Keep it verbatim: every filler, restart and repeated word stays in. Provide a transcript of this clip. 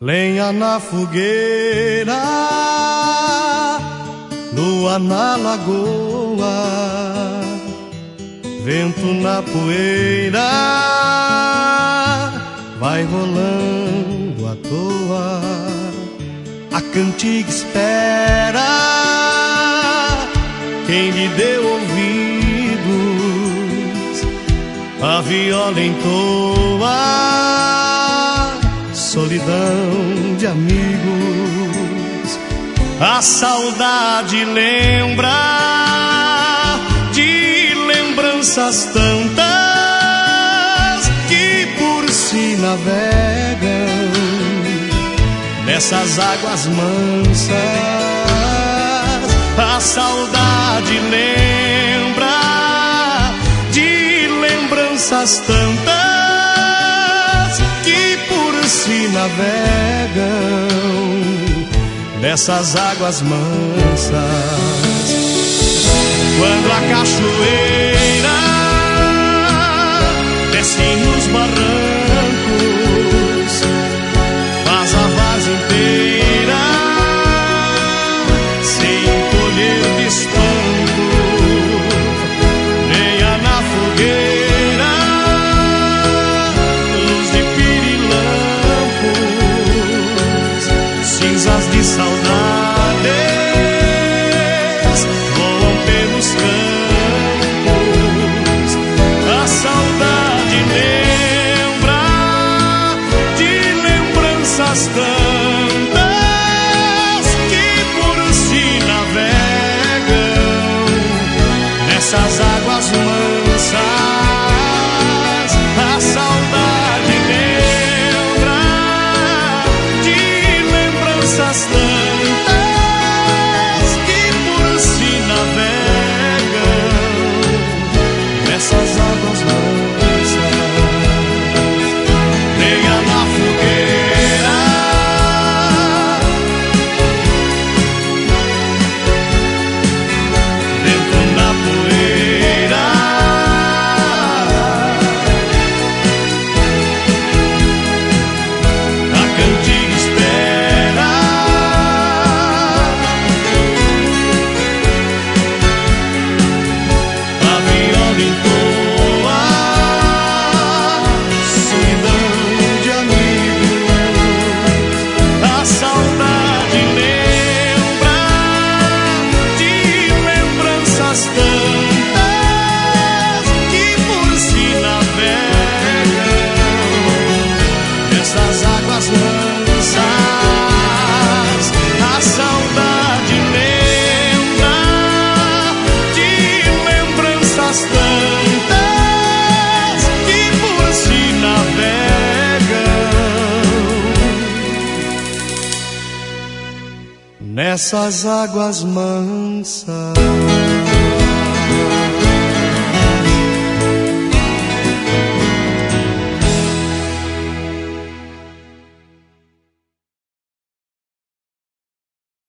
lenha na fogueira, lua na lagoa, vento na poeira, vai rolando à toa. A cantiga espera quem lhe deu ouvidos, a viola entoa solidão de amigos. A saudade lembra de lembranças tantas que por si navegam nessas águas mansas. A saudade lembra de lembranças tantas que por si navegam nessas águas mansas. Quando a cachoeira desce nos barrancos, faz a várzea inteira sem colher de espanto, lenha na fogueira, luz de pirilampos, cinzas de saudades voam pelos campos. A saudade lembra de lembranças tantas que por si navegam nessas águas mansas. A saudade lembra de lembranças tantas que por si navegam nessas águas mansas. Lenha na fogueira, vento na poeira, a cantiga espera a viola entoa solidão de amigos. A saudade lembra de lembranças tantas que por si navegam nessas águas mansas. A saudade lembra de lembranças tantas que por si navegam nessas águas mansas.